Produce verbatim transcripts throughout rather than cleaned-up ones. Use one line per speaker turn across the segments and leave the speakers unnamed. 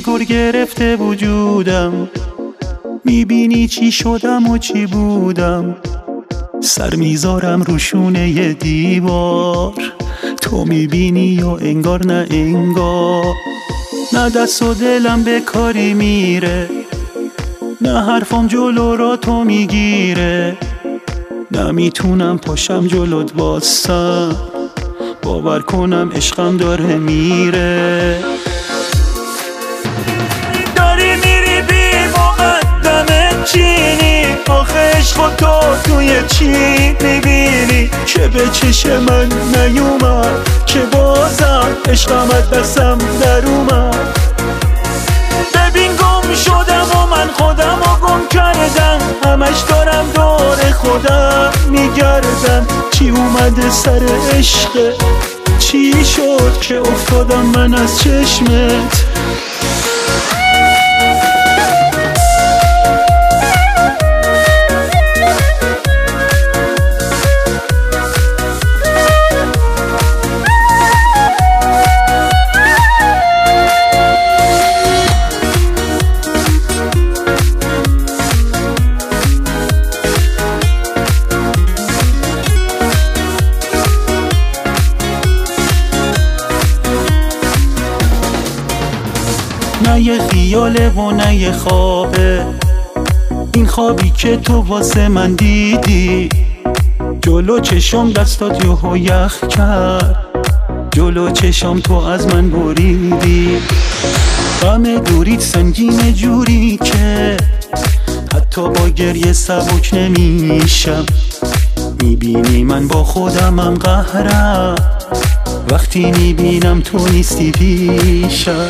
گر گرفته وجودم، میبینی چی شدم و چی بودم. سر میذارم روشونه ی دیوار، تو میبینی یا انگار نه انگار. نه دست و دلم به کاری میره، نه حرفم جلو را تو میگیره. نمیتونم پاشم جلوت باسم، باور کنم عشقم داره میره. داری میری بی مقدم چینی، آخه عشق تو توی چی میبینی که به چشم من نیومد، که بازم عشقم از دستم در اومد. ببین گم شدم و من خودم رو گم کردم، همش دارم دور خودم میگردم. چی اومده سر عشق، چی شد که افتادم من از چشمت. نه یه خیاله و نه یه خوابه، این خوابی که تو واسه من دیدی. جلو چشم دستات یهو یخ کرد، جلو چشم تو از من بریدی. غم دوریت سنگین جوری که حتی با گریه سبک نمیشم. میبینی من با خودمم قهرم، وقتی میبینم تو نیستی پیشم.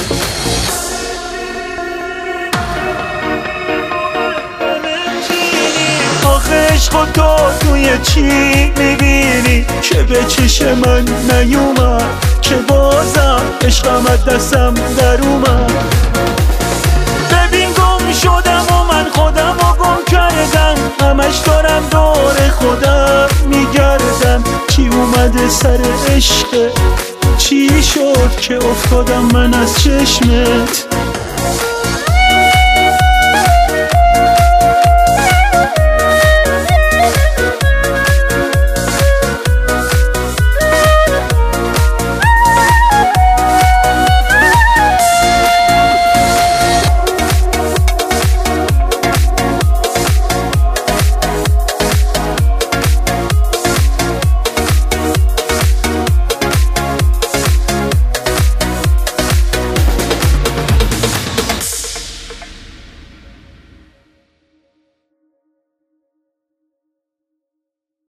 عشق تو توی چی میبینی که به چشم من نیومد، که بازم عشقم از دستم در اومد. ببین گم شدم و من خودم رو گم کردم، همش دارم دور خودم میگردم. چی اومده سر عشق، چی شد که افتادم من از چشمت.